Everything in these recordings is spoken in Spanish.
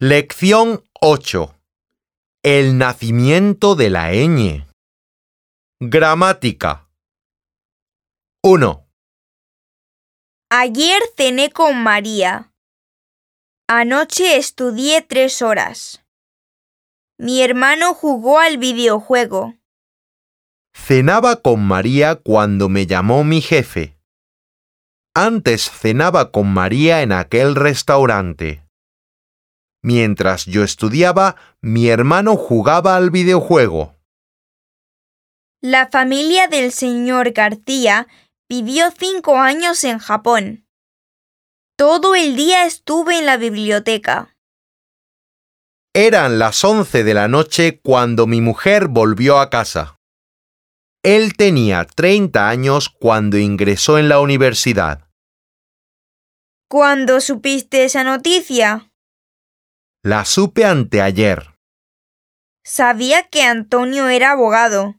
Lección 8. El nacimiento de la ñ. Gramática. 1, Ayer cené con María. Anoche estudié 3 horas. Mi hermano jugó al videojuego. Cenaba con María cuando me llamó mi jefe. Antes cenaba con María en aquel restaurante. Mientras yo estudiaba, mi hermano jugaba al videojuego. La familia del señor García vivió 5 años en Japón. Todo el día estuve en la biblioteca. Eran las 11 de la noche cuando mi mujer volvió a casa. Él tenía 30 años cuando ingresó en la universidad. ¿Cuándo supiste esa noticia? La supe anteayer. Sabía que Antonio era abogado.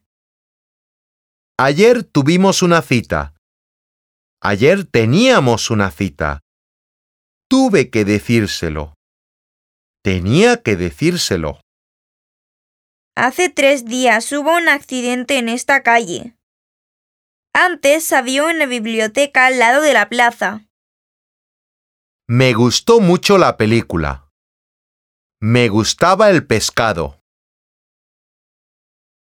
Ayer tuvimos una cita. Ayer teníamos una cita. Tuve que decírselo. Tenía que decírselo. Hace 3 días hubo un accidente en esta calle. Antes había una biblioteca al lado de la plaza. Me gustó mucho la película. Me gustaba el pescado.